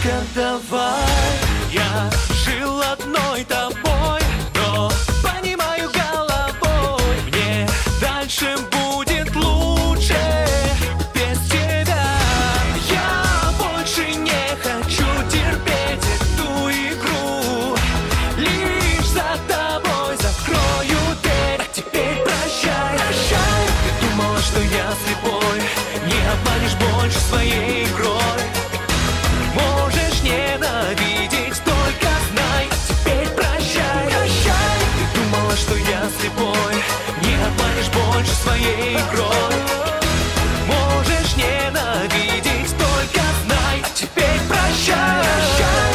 Детка, давай. Я жил одной тобой, но понимаю головой, мне дальше будет лучше без тебя. Я больше не хочу терпеть эту игру, лишь за тобой закрою дверь. А теперь прощай, прощай. Ты думала, что я слепой, не обманешь больше своей игрой. Можешь ненавидеть, только знай. А теперь прощай, прощай. Ты думала, что я слепой, не обманешь больше своей игрой. Можешь ненавидеть, только знай. А теперь прощай, прощай.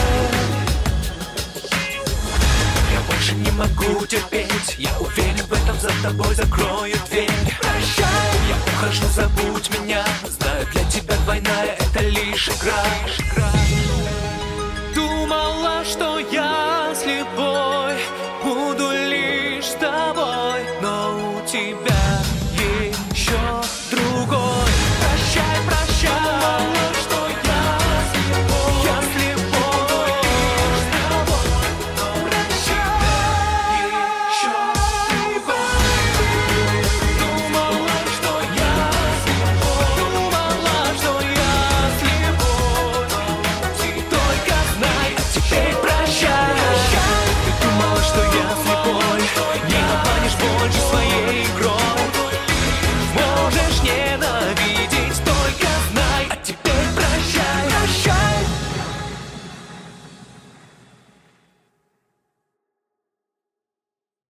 Я больше не могу терпеть, я уверен в этом, за тобой закрою дверь. Прощай. Я ухожу, забудь меня, знаю, для тебя двойная это лишь игра.